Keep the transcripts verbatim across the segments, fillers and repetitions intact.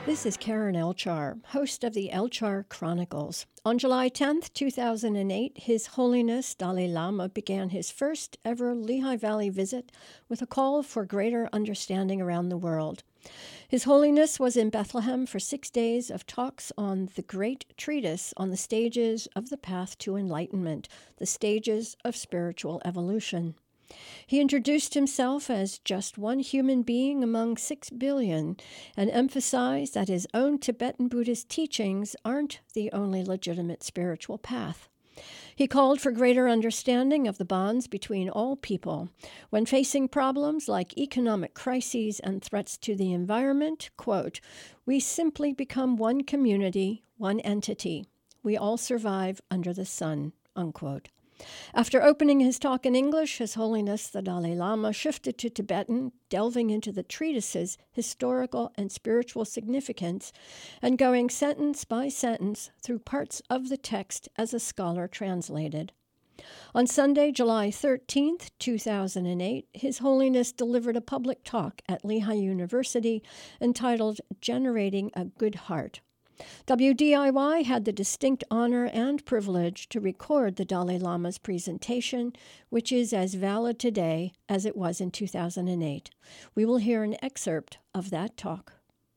This is Karen Elchar, host of the Elchar Chronicles. On July tenth, two thousand eight, His Holiness Dalai Lama began his first ever Lehigh Valley visit with a call for greater understanding around the world. His Holiness was in Bethlehem for six days of talks on the great treatise on the stages of the path to enlightenment, the stages of spiritual evolution. He introduced himself as just one human being among six billion and emphasized that his own Tibetan Buddhist teachings aren't the only legitimate spiritual path. He called for greater understanding of the bonds between all people. When facing problems like economic crises and threats to the environment, quote, "We simply become one community, one entity. We all survive under the sun," unquote. After opening his talk in English, His Holiness the Dalai Lama shifted to Tibetan, delving into the treatise's historical and spiritual significance and going sentence by sentence through parts of the text as a scholar translated. On Sunday, July thirteenth, two thousand eight, His Holiness delivered a public talk at Lehigh University entitled Generating a Good Heart. W D I Y had the distinct honor and privilege to record the Dalai Lama's presentation, which is as valid today as it was in two thousand eight. We will hear an excerpt of that talk.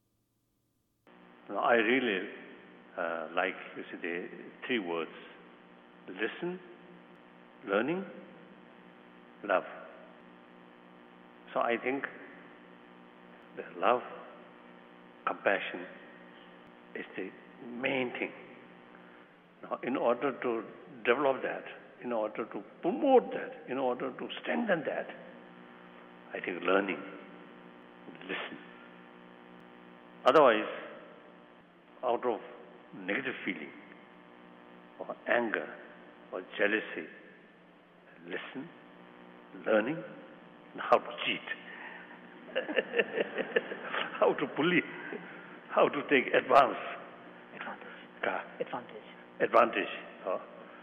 I really uh, like, you see, the three words: listen, learning, love. So I think the love, compassion, is the main thing. Now, in order to develop that, in order to promote that, in order to strengthen that, I think learning, listen. Otherwise, out of negative feeling or anger or jealousy, listen, learning, and how to cheat, how to bully, how to take advance. Advantage. Uh, Advantage. Advantage. Uh,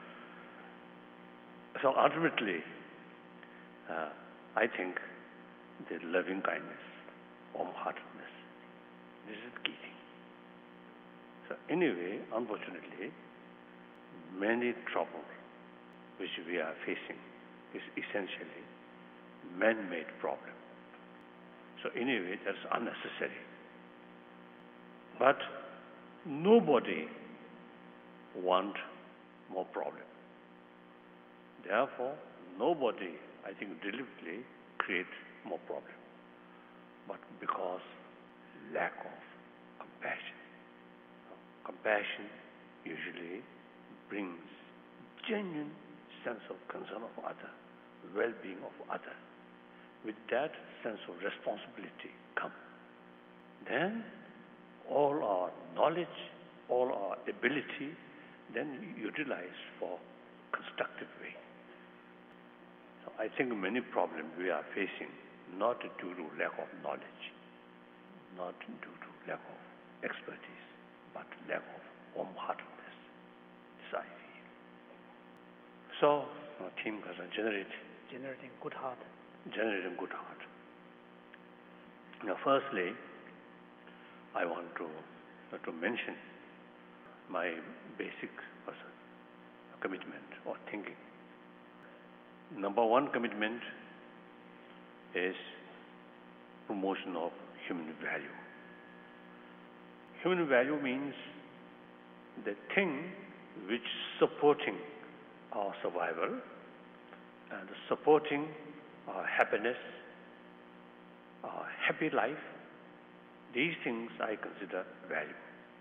so ultimately, uh, I think the loving kindness, warm-heartedness, this is the key thing. So anyway, unfortunately, many trouble which we are facing is essentially man-made problem. So anyway, that's unnecessary. But nobody wants more problem. Therefore, nobody, I think, deliberately creates more problem. But because lack of compassion. Compassion usually brings genuine sense of concern of other, well-being of other. With that sense of responsibility come. Then all our knowledge, all our ability, then utilized for constructive way. So I think many problems we are facing not due to lack of knowledge, not due to lack of expertise, but lack of warm-heartedness. This I feel. So, our theme was generate Generating good heart. Generating good heart. Now, firstly, I want to, uh, to mention my basic person, commitment or thinking. Number one commitment is promotion of human value. Human value means the thing which supporting our survival and supporting our happiness, our happy life. These things I consider value.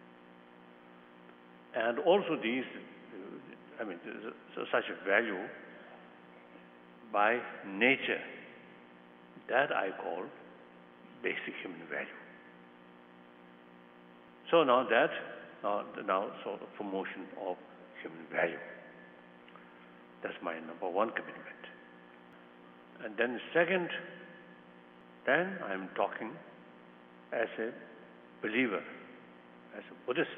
And also these, I mean, so such a value by nature, that I call basic human value. So now that, now, now so the promotion of human value. That's my number one commitment. And then second, then I'm talking as a believer, as a Buddhist,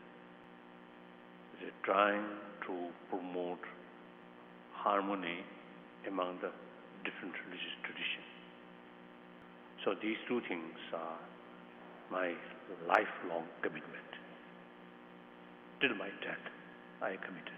is trying to promote harmony among the different religious traditions. So these two things are my lifelong commitment. Till my death, I committed.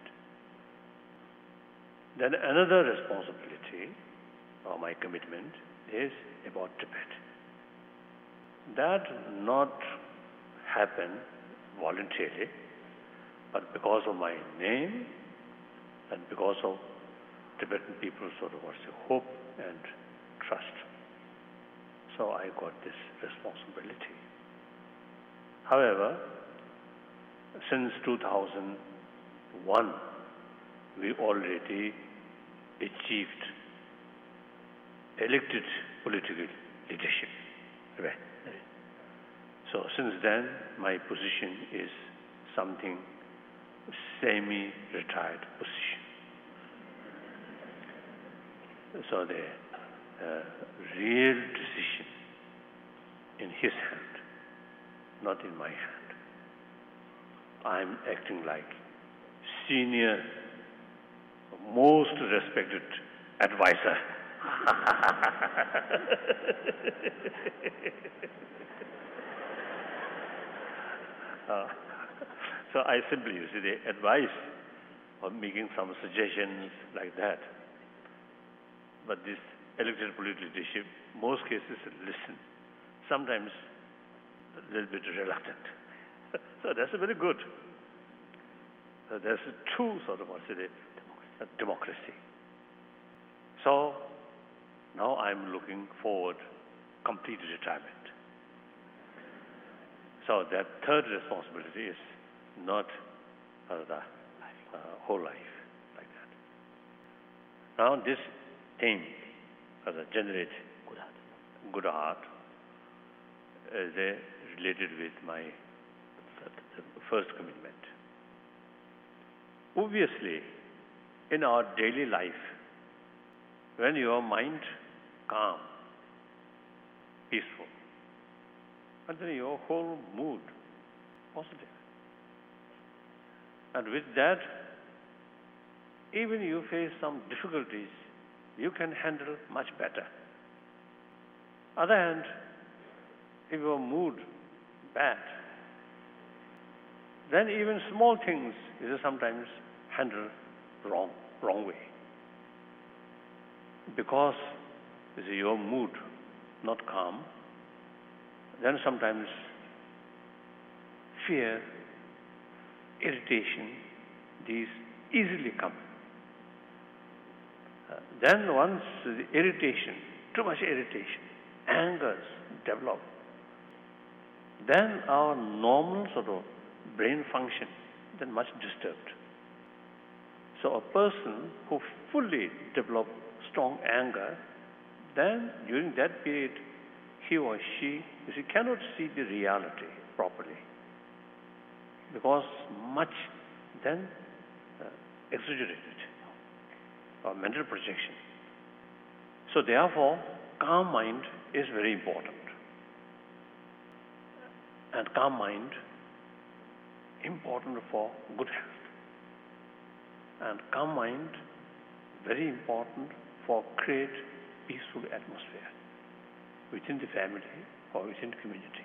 Then another responsibility or my commitment is about Tibet. That not happen voluntarily, but because of my name and because of Tibetan people's sort of what's the hope and trust. So I got this responsibility. However, since two thousand one, we already achieved elected political leadership. Right. So since then, my position is something semi-retired position. So the uh, real decision in his hand, not in my hand. I'm acting like senior, most respected advisor. uh, so I simply, you see, the advice or making some suggestions like that. But this elected political leadership, most cases listen. Sometimes a little bit reluctant. So that's very good. So there's two sort of what's it, a democracy. So now I'm looking forward complete retirement. So that third responsibility is not uh, the uh, whole life like that. Now this aim, as a generate good heart, good heart is uh, related with my first commitment. Obviously, in our daily life, when your mind calm, peaceful, and then your whole mood positive. And with that, even you face some difficulties, you can handle much better. Other hand, if your mood bad, then even small things is sometimes handled wrong, wrong way. Because is your mood not calm, then sometimes fear, irritation, these easily come. Uh, then once the irritation, too much irritation, angers develop, then our normal sort of brain function then much disturbed. So a person who fully develops strong anger, then during that period, he or she, you see, cannot see the reality properly. Because much then uh, exaggerated or mental projection. So therefore, calm mind is very important. And calm mind important for good health. And calm mind very important for create peaceful atmosphere within the family or within the community.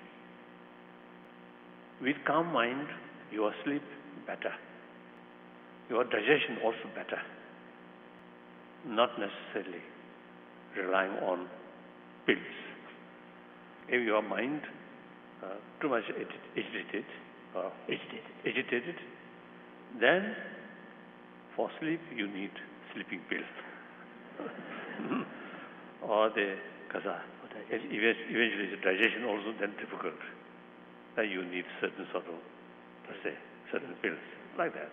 With calm mind, your sleep better. Your digestion also better. Not necessarily relying on pills. If your mind uh, too much agitated or agitated, agitated, then for sleep you need sleeping pills. Or the kaza. Eventually the digestion also then difficult. Then you need certain sort of, let's say, certain pills, like that.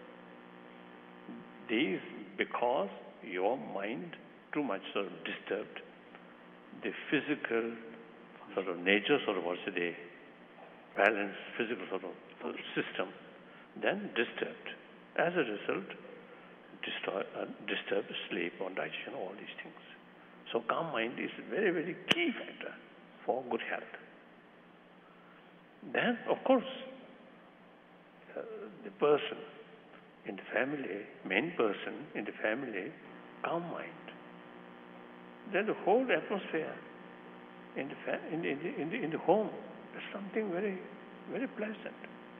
These, because your mind too much sort of disturbed, the physical sort of nature, sort of what's the balance, physical sort of, sort of system, then disturbed. As a result, disturb, uh, disturbed sleep or digestion, all these things. So calm mind is a very, very key factor for good health. Then, of course, uh, the person in the family, main person in the family, calm mind. Then the whole atmosphere in the, fa- in, the, in, the, in, the, in the home That's something very, very pleasant.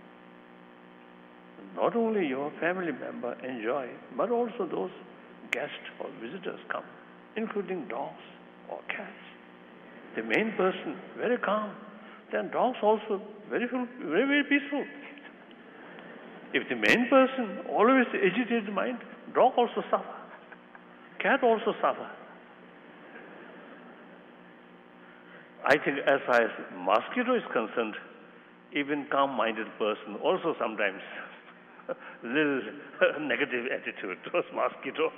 Not only your family member enjoy, but also those guests or visitors come, including dogs or cats. The main person, very calm. Then dogs also very, very, very peaceful. If the main person always agitated mind, dog also suffer. Cat also suffer. I think as far as mosquito is concerned, even calm-minded person also sometimes little negative attitude towards mosquito.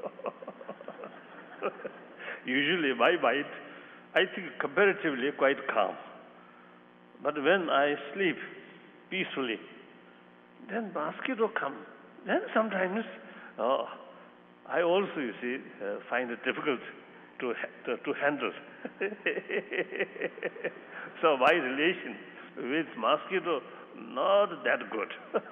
Usually my mind, I think comparatively quite calm. But when I sleep peacefully, then mosquito come. Then sometimes uh, I also, you see, uh, find it difficult to, to, to handle. So my relation with mosquito, not that good.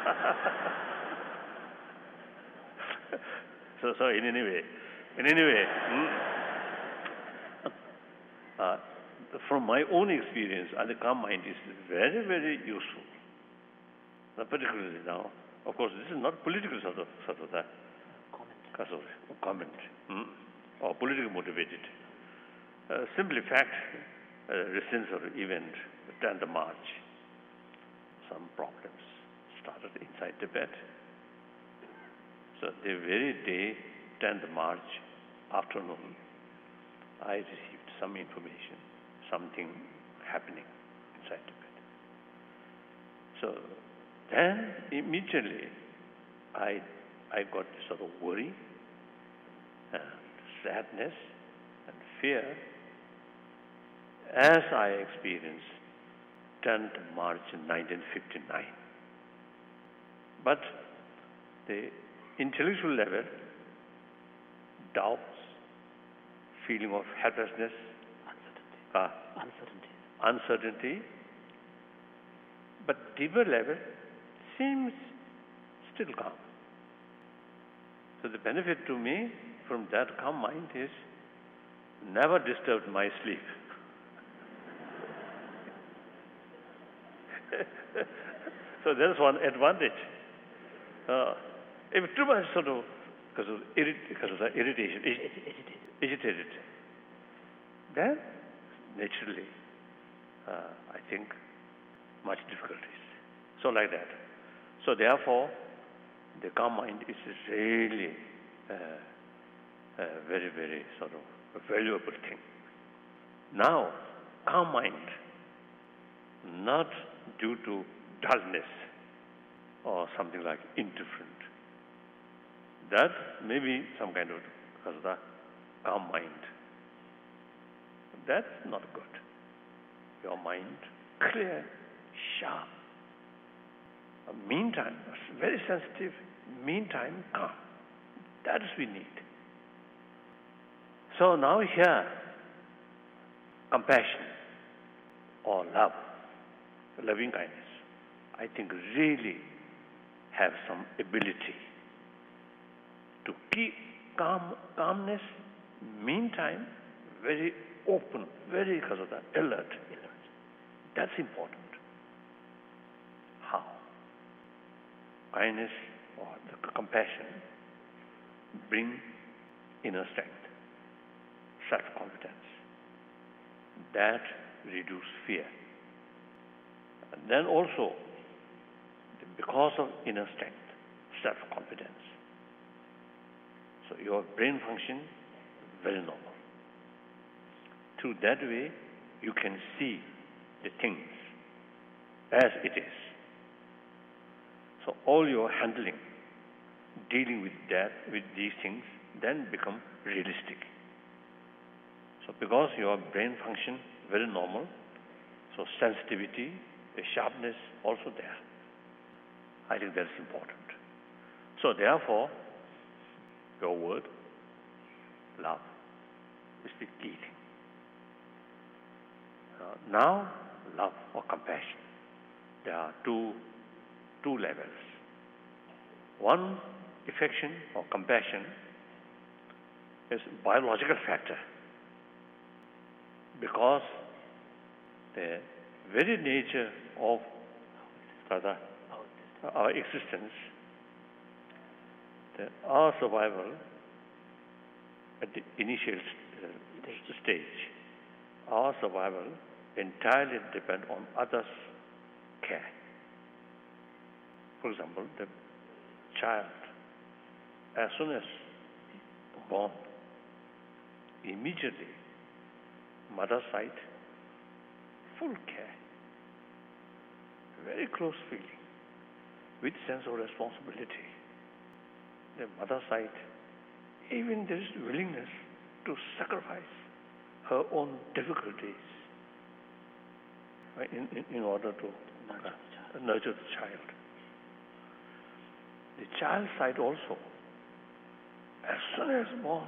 so, so in any way, in any way, uh, from my own experience, uh, the calm mind is very, very useful. Now, particularly now, of course, this is not political sort of, sort of that. Comment. Comment. Mm? Or politically motivated. Uh, simply fact, uh, recent sort of event, tenth March, some problems started inside Tibet. So the very day, tenth March afternoon, I received some information, something happening inside Tibet. So then immediately I, I got this sort of worry and sadness and fear as I experienced tenth March nineteen fifty-nine. But the intellectual level, doubts, feeling of helplessness, Uncertainty. uh, Uncertainty. uncertainty, but deeper level seems still calm. So the benefit to me from that calm mind is never disturbed my sleep. So there's one advantage. Uh, if too much sort of, because of, irrit- because of the irritation, Agitated. agitated, then naturally, uh, I think, much difficulties. So like that. So therefore, the calm mind is really uh, a very, very sort of a valuable thing. Now, calm mind, not due to dullness or something like indifferent. That may be some kind of because of the calm mind. That's not good. Your mind clear, sharp. Meantime, very sensitive, meantime calm. That is we need. So now here, compassion or love, loving kindness, I think really have some ability to keep calm, calmness, meantime very open, very because of that, alert. alert. That's important. How? Kindness or the compassion bring inner strength, self-confidence. That reduce fear. And then also, because of inner strength, self-confidence. So your brain function very normal. Through that way, you can see the things as it is. So all your handling, dealing with that, with these things, then become realistic. So because your brain function very normal, so sensitivity, the sharpness also there. I think that's important. So therefore, your word, love, is the key thing. Uh, now, love or compassion. There are two, two levels. One, affection or compassion, is biological factor. Because the very nature of rather, our existence, the, our survival at the initial st- stage, our survival entirely depends on others' care. For example, the child, as soon as born, immediately, mother's side, full care, very close feeling, with sense of responsibility. The mother's side, even there is willingness to sacrifice her own difficulties in, in, in order to nurture the, uh, nurture the child. The child's side also, as soon as born,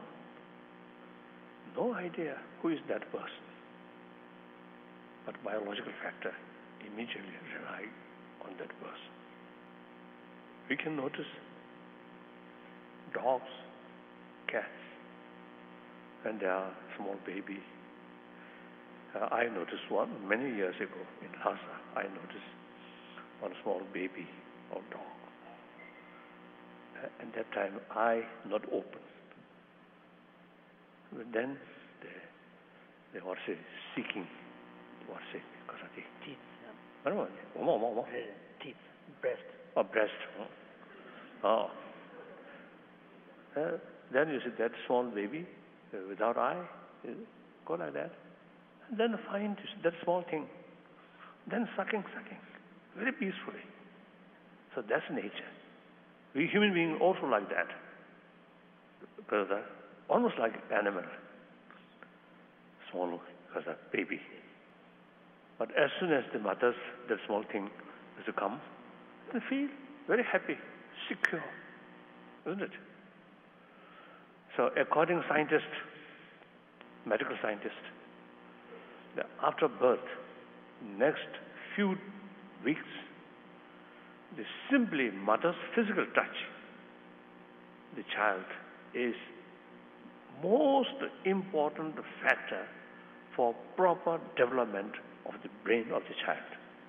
no idea who is that person, but biological factor immediately rely on that person. We can notice dogs, cats, and they are small baby. Uh, I noticed one many years ago in Lhasa. I noticed one small baby or dog. Uh, at that time, eye not open. But then they, they were say, seeking, what say, teeth, I don't know, one more, one more. teeth, breast. Oh, breast. Oh. Uh, then you see that small baby uh, without eye, uh, go like that. And then find that small thing. Then sucking, sucking, very peacefully. So that's nature. We human beings also like that. Because uh, almost like animal. Small, because a baby. But as soon as the mother's, that small thing has to come, they feel very happy, secure, isn't it? So according to scientists, medical scientists, that after birth, next few weeks, the simply mother's physical touch, the child is most important factor for proper development of the brain of the child.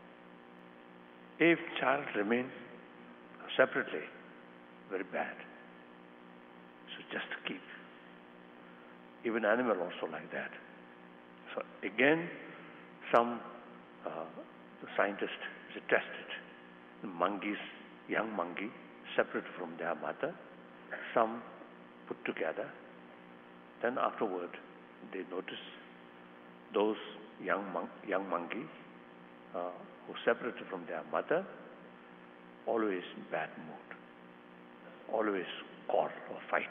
If child remains separately, very bad. So just keep. Even animal also like that. So again, some uh, scientists tested the monkeys, young monkey, separate from their mother, some put together. Then afterward, they notice those young mon- young monkeys uh, who separated from their mother, always bad mood, always quarrel or fighting.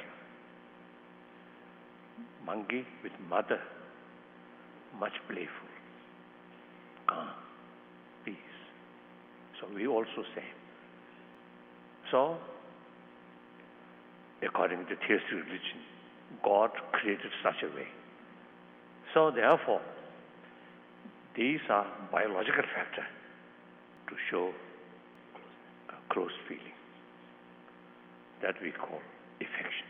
Monkey with mother, much playful, calm, peace. So we also say. So, according to theistic religion, God created such a way. So therefore, these are biological factors to show a close feeling that we call affection.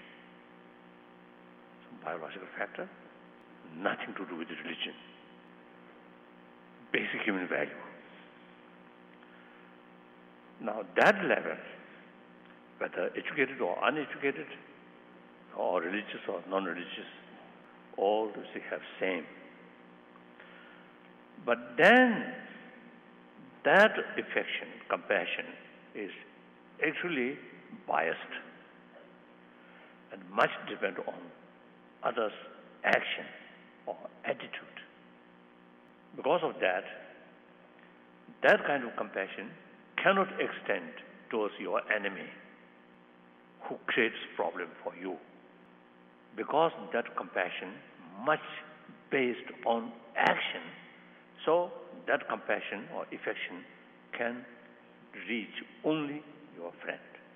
So biological factor, nothing to do with religion. Basic human value. Now that level, whether educated or uneducated, or religious or non-religious, all they have same. But then that affection, compassion, is actually biased and much depend on others' action or attitude. Because of that, that kind of compassion cannot extend towards your enemy who creates problem for you. Because that compassion much based on action, so that compassion or affection can reach only your friend.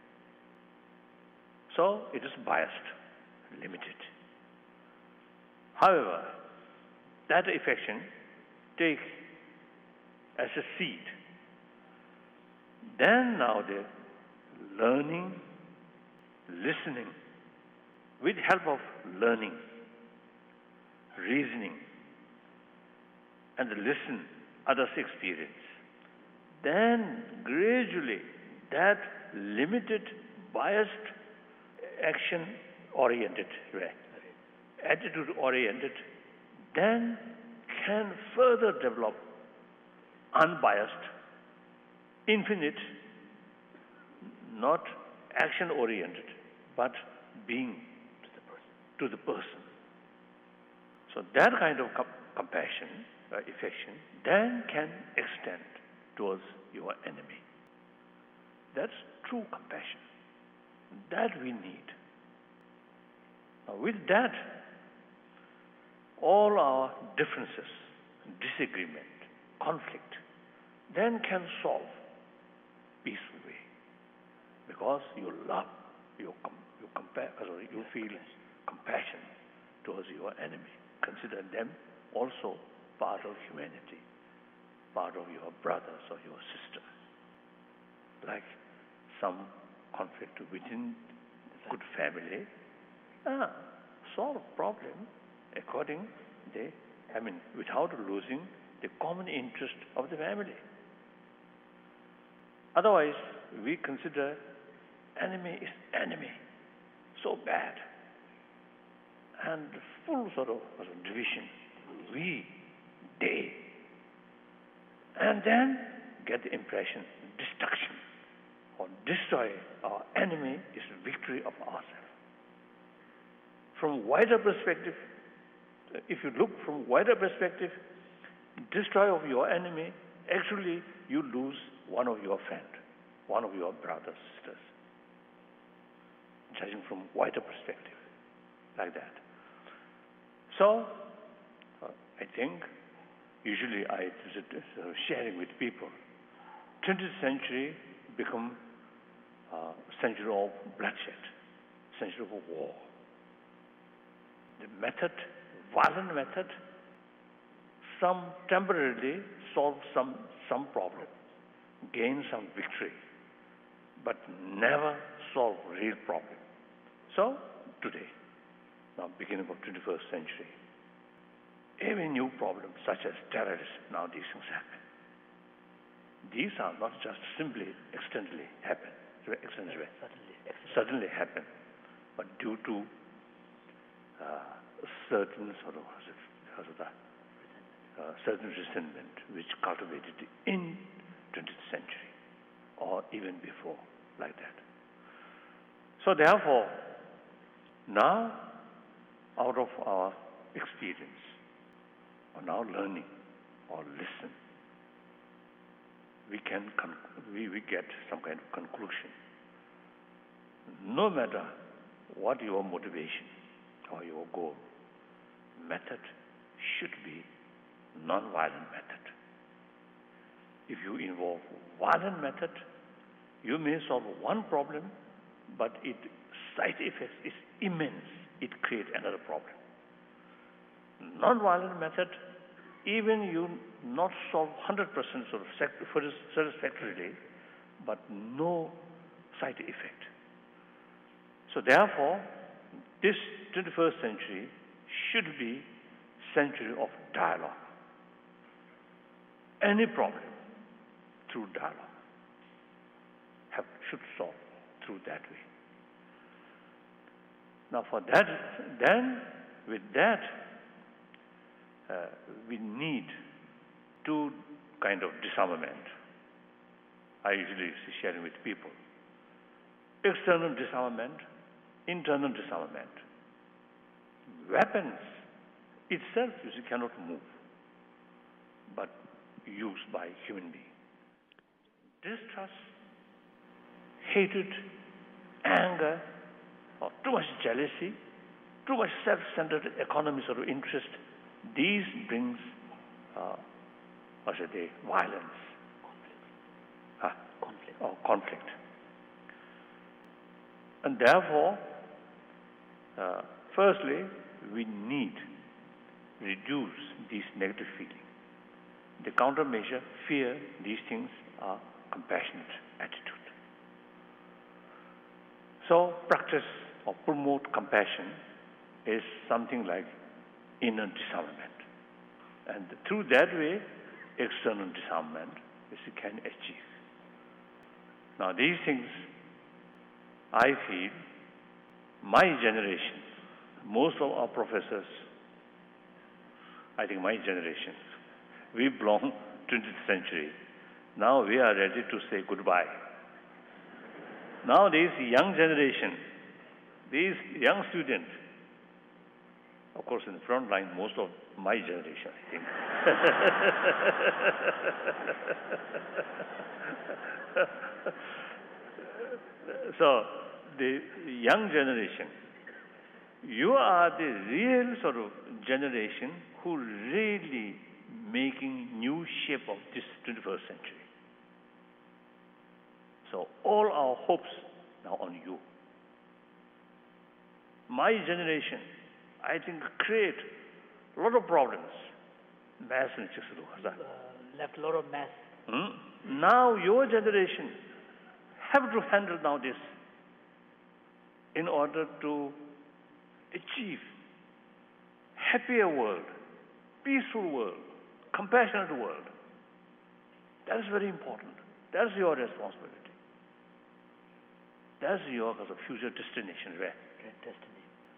So it is biased, limited. However, that affection take as a seed. Then now the learning, listening, with help of learning, reasoning, and listen others' experience. Then gradually that limited, biased, action-oriented, attitude-oriented, then can further develop unbiased, infinite, not action-oriented, but being to the person. To the person. So that kind of com- compassion, uh, affection, then can extend towards your enemy. That's true compassion. That we need. Now with that, all our differences, disagreement, conflict, then can solve peaceful way. Because you love, you, com- you, compare, sorry, you feel compassion towards your enemy. Consider them also part of humanity, part of your brothers or your sisters. Like some conflict within good family, ah, solve problem according they, I mean, without losing the common interest of the family. Otherwise, we consider enemy is enemy, so bad, and full sort of, sort of division, we, they, and then get the impression destruction or destroy our enemy is victory of ourselves. From wider perspective, if you look from wider perspective, destroy of your enemy, actually you lose one of your friend, one of your brothers, sisters. Judging from wider perspective, like that. So, uh, I think, usually I uh, sharing with people, twentieth century become uh, century of bloodshed, century of war. The method, violent method, some temporarily solve some, some problem, gain some victory, but never solve real problem. So, today, now beginning of twenty-first century, every new problem such as terrorism, now these things happen. These are not just simply accidentally happen, accidentally, Certainly, certainly happen, but due to uh, certain sort of, sort of that, uh, certain resentment which cultivated in twentieth century or even before, like that. So therefore, now out of our experience, or now learning, or listen, we can con- we, we get some kind of conclusion. No matter what your motivation or your goal, method should be non-violent method. If you involve violent method, you may solve one problem, but its side effects is immense. It creates another problem. Non-violent method, even you not solve one hundred percent sort of satisfactorily, but no side effect. So therefore, this twenty-first century should be century of dialogue. Any problem through dialogue have, should solve through that way. Now for that, then with that, uh, we need two kind of disarmament. I usually share with people. External disarmament, internal disarmament. Weapons itself, you see, cannot move, but used by human beings. Distrust, hatred, anger, or too much jealousy, too much self-centered economies or interest, these brings, uh, what should I say, violence, conflict, huh? conflict. or conflict. And therefore, uh, firstly, we need reduce these negative feelings. The countermeasure, fear, these things are compassionate attitude. So practice or promote compassion is something like inner disarmament. And through that way, external disarmament, which we can achieve. Now, these things, I feel, my generation, most of our professors, I think my generation, we belong to the twentieth century. Now we are ready to say goodbye. Now this young generation, these young students, of course in the front line, most of my generation, I think. So the young generation, you are the real sort of generation who really making new shape of this twenty-first century. So all our hopes now on you. My generation, I think, create a lot of problems. Mass and uh, left a lot of mess. hmm? Now your generation have to handle now this in order to achieve happier world, peaceful world, compassionate world. That is very important. That's your responsibility. That's your future destination, right? Destiny.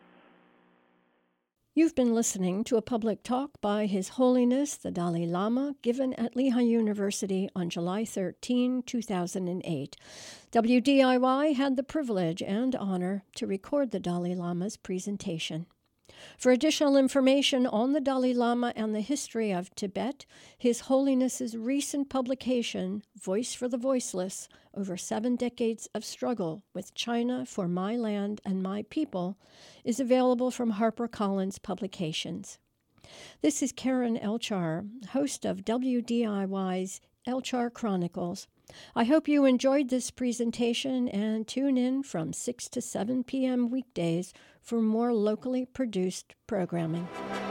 You've been listening to a public talk by His Holiness the Dalai Lama given at Lehigh University on July thirteenth, two thousand eight. W D I Y had the privilege and honor to record the Dalai Lama's presentation. For additional information on the Dalai Lama and the history of Tibet, His Holiness's recent publication, Voice for the Voiceless, Over Seven Decades of Struggle with China for My Land and My People, is available from HarperCollins Publications. This is Karen Elchar, host of W D I Y's Elchar Chronicles. I hope you enjoyed this presentation and tune in from six to seven p.m. weekdays for more locally produced programming.